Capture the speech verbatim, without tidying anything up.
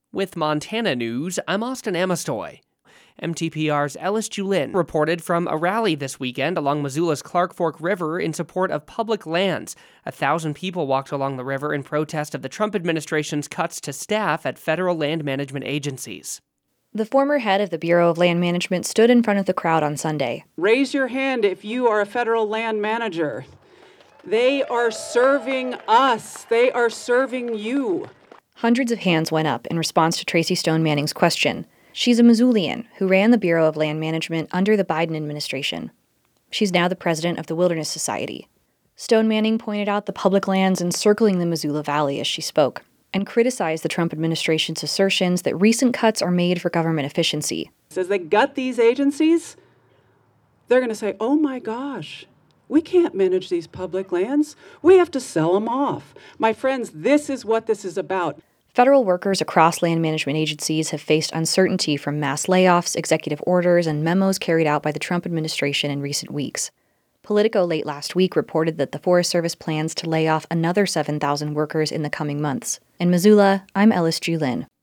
With Montana News, I'm Austin Amestoy. M T P R's Ellis Julin reported from a rally this weekend along Missoula's Clark Fork River in support of public lands. A thousand people walked along the river in protest of the Trump administration's cuts to staff at federal land management agencies. The former head of the Bureau of Land Management stood in front of the crowd on Sunday. Raise your hand if you are a federal land manager. They are serving us. They are serving you. Hundreds of hands went up in response to Tracy Stone Manning's question. She's a Missoulian who ran the Bureau of Land Management under the Biden administration. She's now the president of the Wilderness Society. Stone Manning pointed out the public lands encircling the Missoula Valley as she spoke, and criticized the Trump administration's assertions that recent cuts are made for government efficiency. As they gut these agencies, they're going to say, oh my gosh, we can't manage these public lands. We have to sell them off. My friends, this is what this is about. Federal workers across land management agencies have faced uncertainty from mass layoffs, executive orders, and memos carried out by the Trump administration in recent weeks. Politico late last week reported that the Forest Service plans to lay off another seven thousand workers in the coming months. In Missoula, I'm Ellis Julin.